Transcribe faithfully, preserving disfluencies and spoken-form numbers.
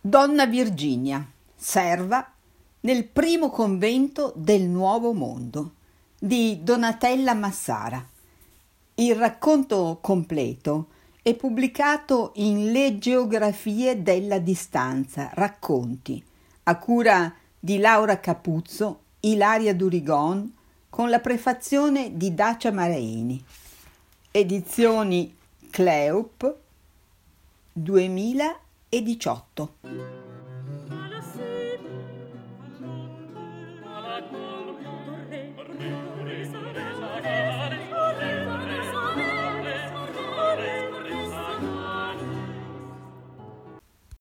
Donna Virginia, serva nel primo convento del Nuovo Mondo di Donatella Massara. Il racconto completo è pubblicato in Le geografie della distanza, racconti, a cura di Laura Capuzzo, Ilaria Durigon, con la prefazione di Dacia Maraini. Edizioni Cleup duemiladiciotto. À la